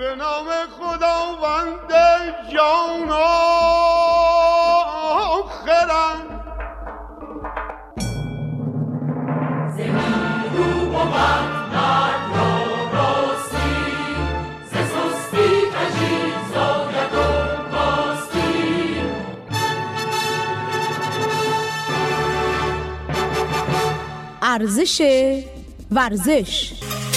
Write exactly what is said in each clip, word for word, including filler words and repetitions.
به نام خداوند جان آخرم زمین رو بود مرد را راستی ز سستی کژی زاید و کاستی ارزش ورزش.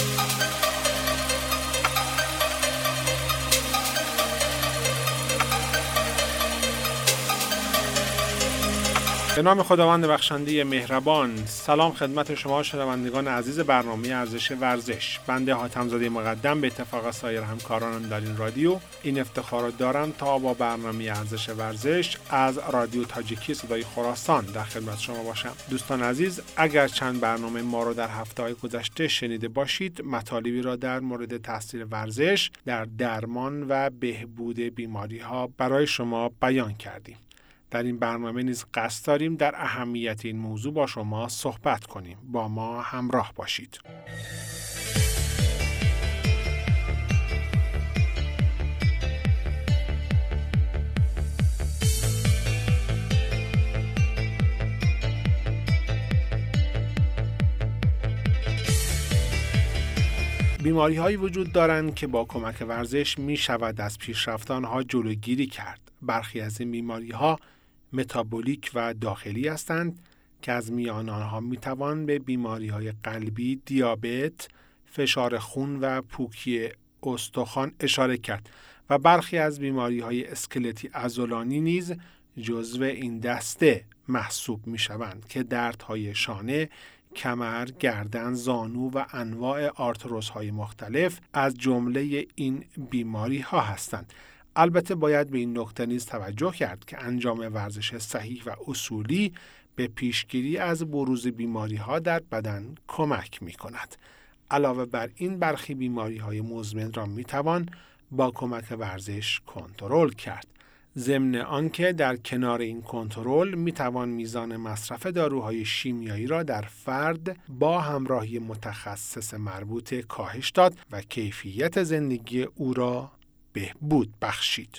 به نام خداوند بخشنده مهربان. سلام خدمت شما شنوندگان عزیز برنامه ارزش ورزش. بنده حاتم‌زاده مقدم به اتفاق سایر همکارانم در این رادیو این افتخار دارم تا با برنامه ارزش ورزش از رادیو تاجیکی صدای خراسان در خدمت شما باشم. دوستان عزیز، اگر چند برنامه ما رو در هفته‌های گذشته شنیده باشید، مطالبی را در مورد تاثیر ورزش در درمان و بهبود بیماری‌ها برای شما بیان کردیم. در این برنامه نیز قصد داریم در اهمیت این موضوع با شما صحبت کنیم. با ما همراه باشید. بیماری هایی وجود دارند که با کمک ورزش می شود از پیشرفت آنها جلوگیری کرد. برخی از این بیماری ها متابولیک و داخلی هستند که از میان آنها میتوان به بیماری‌های قلبی، دیابت، فشار خون و پوکی استخوان اشاره کرد و برخی از بیماری‌های اسکلتی عضلانی نیز جزو این دسته محسوب میشوند که دردهای شانه، کمر، گردن، زانو و انواع آرتروزهای مختلف از جمله این بیماری‌ها هستند. البته باید به این نکته نیز توجه کرد که انجام ورزش صحیح و اصولی به پیشگیری از بروز بیماری‌ها در بدن کمک می‌کند. علاوه بر این برخی بیماری‌های مزمن را می‌توان با کمک ورزش کنترل کرد. ضمن آنکه در کنار این کنترل می‌توان میزان مصرف داروهای شیمیایی را در فرد با همراهی متخصص مربوطه کاهش داد و کیفیت زندگی او را بهبود بخشید.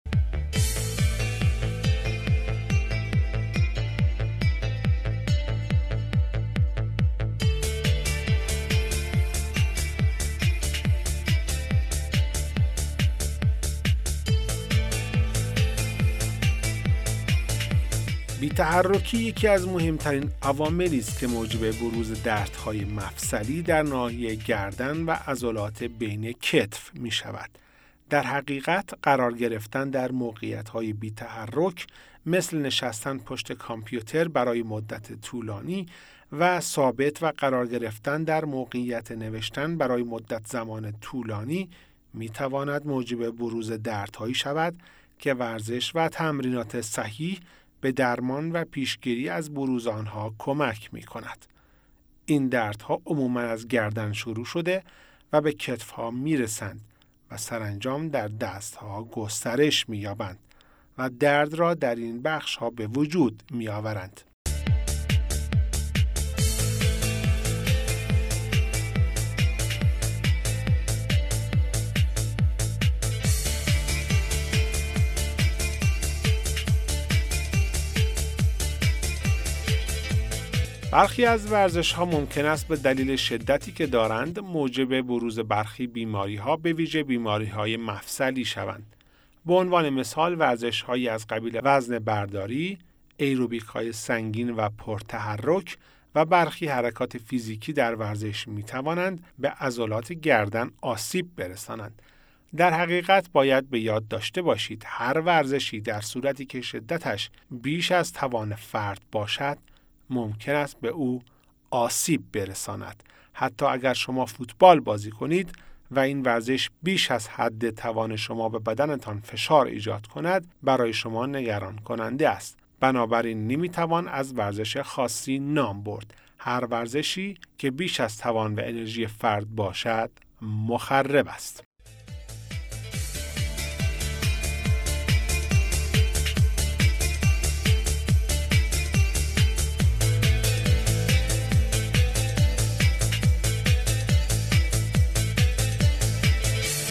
بی‌تحرکی یکی از مهمترین عواملی است که موجب بروز دردهای مفصلی در ناحیه گردن و عضلات بین کتف می شود. در حقیقت قرار گرفتن در موقعیت‌های بی‌تحرک مثل نشستن پشت کامپیوتر برای مدت طولانی و ثابت و قرار گرفتن در موقعیت نوشتن برای مدت زمان طولانی می‌تواند موجب بروز دردهایی شود که ورزش و تمرینات صحیح به درمان و پیشگیری از بروز آنها کمک می‌کند. این دردها عموماً از گردن شروع شده و به کتف‌ها می‌رسند و سرانجام در دستها گسترش می‌یابند و درد را در این بخش‌ها به وجود می‌آورند. برخی از ورزش‌ها ممکن است به دلیل شدتی که دارند موجب بروز برخی بیماری‌ها به ویژه بیماری‌های مفصلی شوند. به عنوان مثال ورزش‌هایی از قبیل وزن برداری، ایروبیک‌های سنگین و پرتحرک و برخی حرکات فیزیکی در ورزش می‌توانند به عضلات گردن آسیب برسانند. در حقیقت باید به یاد داشته باشید هر ورزشی در صورتی که شدتش بیش از توان فرد باشد ممکن است به او آسیب برساند. حتی اگر شما فوتبال بازی کنید و این ورزش بیش از حد توان شما به بدنتان فشار ایجاد کند، برای شما نگران کننده است. بنابراین نمیتوان از ورزش خاصی نام برد. هر ورزشی که بیش از توان و انرژی فرد باشد مخرب است.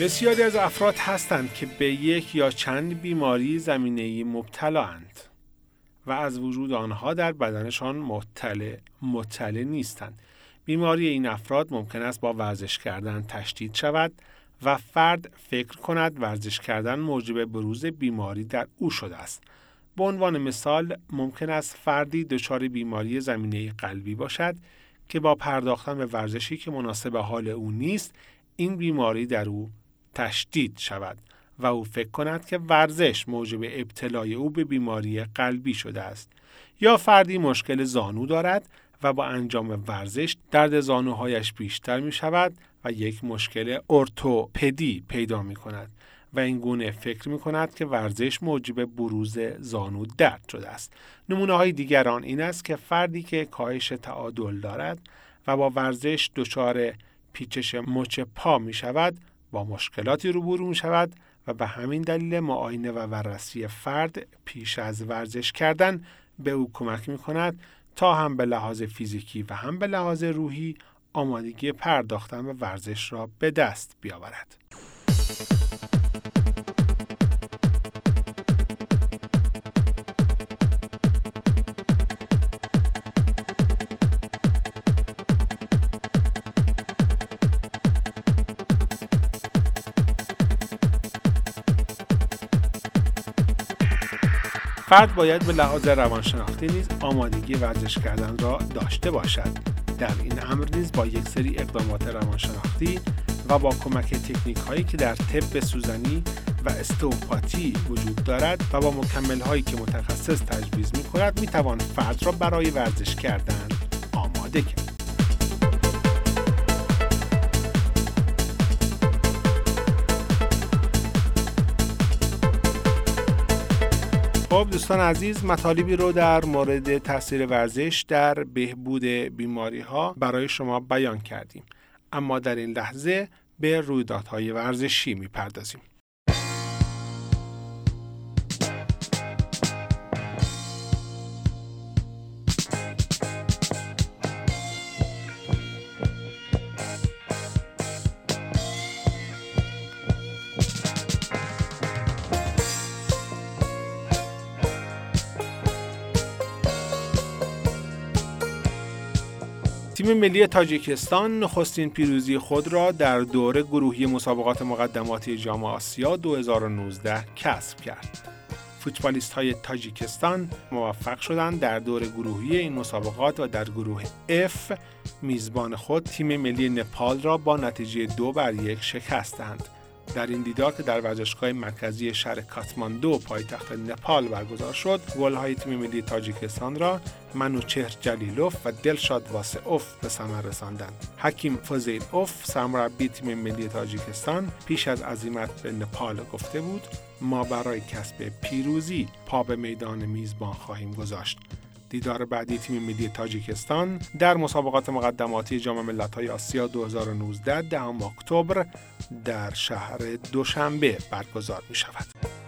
بسیاری از افراد هستند که به یک یا چند بیماری زمینه‌ای مبتلااند و از وجود آنها در بدنشان مطلع مطلع نیستند. بیماری این افراد ممکن است با ورزش کردن تشدید شود و فرد فکر کند ورزش کردن موجب بروز بیماری در او شده است. به عنوان مثال ممکن است فردی دچار بیماری زمینه قلبی باشد که با پرداختن به ورزشی که مناسب حال او نیست این بیماری در او تشدید شود و او فکر کند که ورزش موجب ابتلای او به بیماری قلبی شده است. یا فردی مشکل زانو دارد و با انجام ورزش درد زانوهایش بیشتر می شود و یک مشکل ارتوپدی پیدا می کند و این گونه فکر می کند که ورزش موجب بروز زانو درد شده است. نمونه های دیگران این است که فردی که کاهش تعادل دارد و با ورزش دچار پیچش مچ پا می شود با مشکلاتی روبرو می شود و به همین دلیل معاینه و بررسی فرد پیش از ورزش کردن به او کمک می کند تا هم به لحاظ فیزیکی و هم به لحاظ روحی آمادگی پرداختن به ورزش را به دست بیاورد. فرد باید به لحاظ روانشناختی نیز آمادگی ورزش کردن را داشته باشد. در این امر نیز با یک سری اقدامات روانشناختی و با کمک تکنیک هایی که در طب سوزنی و استئوپاتی وجود دارد و با مکمل هایی که متخصص تجویز می کند می توان فرد را برای ورزش کردن آماده کرد. خب دوستان عزیز، مطالبی رو در مورد تاثیر ورزش در بهبود بیماری ها برای شما بیان کردیم، اما در این لحظه به رویدادهای ورزشی میپردازیم. تیم ملی تاجیکستان نخستین پیروزی خود را در دور گروهی مسابقات مقدماتی جام آسیا دو هزار و نوزده کسب کرد. فوتبالیست‌های تاجیکستان موفق شدند در دور گروهی این مسابقات و در گروه F میزبان خود تیم ملی نپال را با نتیجه دو بر یک شکستند. در این دیدار که در ورزشگاه مرکزی شهر کاتماندو پایتخت نپال برگزار شد، گل‌های تیم ملی تاجیکستان را منوچهر جلیلوف و دلشاد واسعوف به ثمر رساندند. حکیم فضیلوف سرمربی تیم ملی تاجیکستان پیش از عزیمت به نپال گفته بود: ما برای کسب پیروزی پا به میدان میزبان خواهیم گذاشت. دیدار بعدی تیم ملی تاجیکستان در مسابقات مقدماتی جام ملت‌های آسیا دو هزار و نوزده دهم اکتبر در شهر دوشنبه برگزار می‌شود.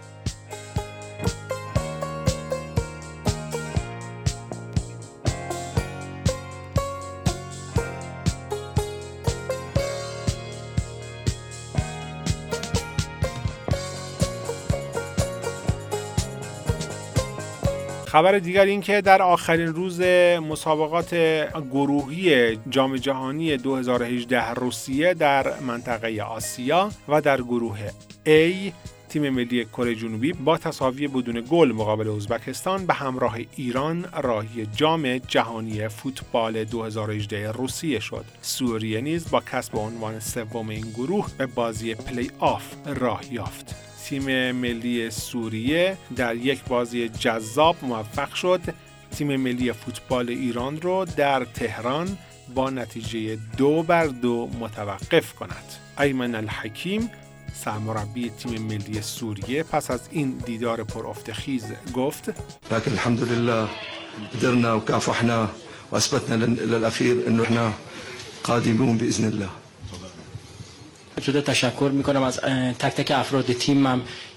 خبر دیگر این که در آخرین روز مسابقات گروهی جام جهانی دو هزار و هجده روسیه در منطقه آسیا و در گروه A تیم ملی کره جنوبی با تساوی بدون گل مقابل ازبکستان به همراه ایران راهی جام جهانی فوتبال دو هزار و هجده روسیه شد. سوریه نیز با کسب عنوان سوم این گروه به بازی پلی آف راه یافت. تیم ملی سوریه در یک بازی جذاب موفق شد تیم ملی فوتبال ایران رو در تهران با نتیجه دو بر دو متوقف کند. ایمن الحکیم سرمربی تیم ملی سوریه پس از این دیدار پرافتخیز گفت: لكن الحمد لله قدرنا وكافحنا واثبتنا للاخير انه احنا قادمون باذن الله. جدا تشکر میکنم از تک تک افراد تیمم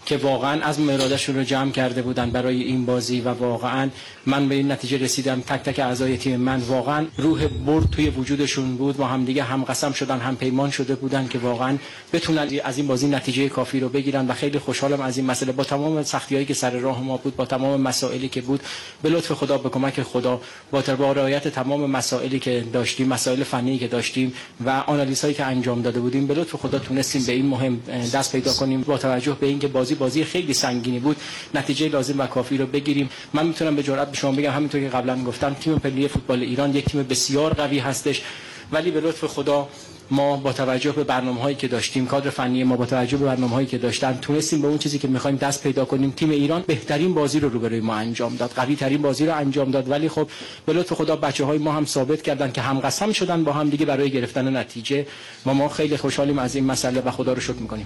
که واقعا از مرادشون رو جمع کرده بودن برای این بازی و واقعا من به این نتیجه رسیدم تک تک اعضای تیم من واقعا روح برد توی وجودشون بود، با هم دیگه هم قسم شدن هم پیمان شده بودن که واقعا بتونن از این بازی نتیجه کافی رو بگیرن و خیلی خوشحالم از این مسئله. با تمام سختی‌هایی که سر راه ما بود، با تمام مسائلی که بود، به لطف خدا، به کمک خدا، با رعایت تمام مسائلی که داشتیم، مسائل فنی که داشتیم و آنالیزهایی که انجام داده بودیم، به لطف خدا تونستیم به این مهم دست پیدا کنیم. با توجه به اینکه بازی بازی خیلی سنگینی بود، نتیجه لازم و کافی رو بگیریم. من میتونم به جرئت به شما بگم همونطور که قبلا گفتم تیم ملی فوتبال ایران یک تیم بسیار قوی هستش، ولی به لطف خدا ما با توجه به برنامه‌هایی که داشتیم، کادر فنی ما با توجه به برنامه‌هایی که داشتن، تونستیم به اون چیزی که می‌خوایم دست پیدا کنیم. تیم ایران بهترین بازی رو روبروی ما انجام داد، قوی‌ترین بازی رو انجام داد، ولی خب به لطف خدا بچه‌های ما هم ثابت کردن که هم قسم شدن با هم دیگه برای گرفتن نتیجه و ما خیلی خوشحالیم از این مسئله و خدا رو شکر می‌کنیم.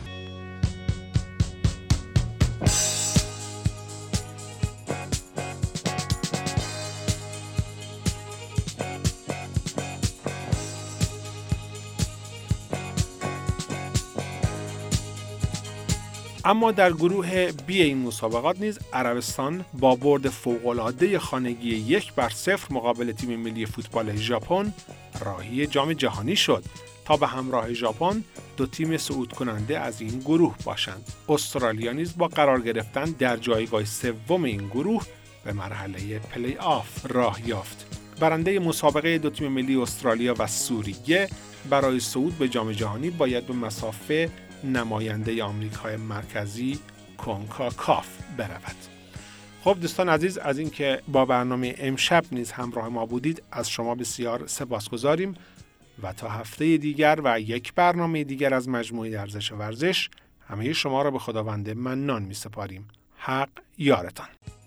اما در گروه بی این مسابقات نیز عربستان با برد فوق‌العاده خانگی یک بر صفر مقابل تیم ملی فوتبال ژاپن راهی جام جهانی شد تا به همراه ژاپن دو تیم صعود کننده از این گروه باشند. استرالیا نیز با قرار گرفتن در جایگاه سوم این گروه به مرحله پلی آف راه یافت. برنده مسابقه دو تیم ملی استرالیا و سوریه برای صعود به جام جهانی باید به مسافه نماینده آمریکای مرکزی کنکاکاف برود. خب دوستان عزیز، از اینکه با برنامه امشب نیز همراه ما بودید از شما بسیار سپاسگزاریم و تا هفته دیگر و یک برنامه دیگر از مجموعه ارزش ورزش همه شما را به خداوند منان می سپاریم. حق یارتان.